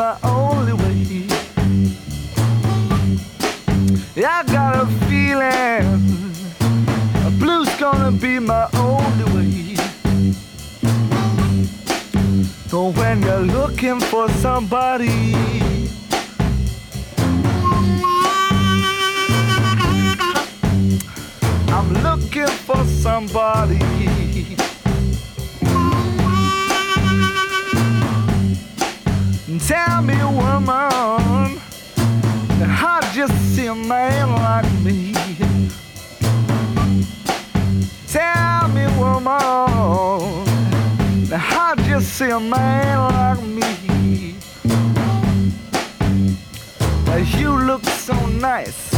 my only way. I got a feeling blue's gonna be my only way. So when you're looking for somebody, I'm looking for somebody. Tell me, woman, how'd you see a man like me? Tell me, woman, how'd you see a man like me? You look so nice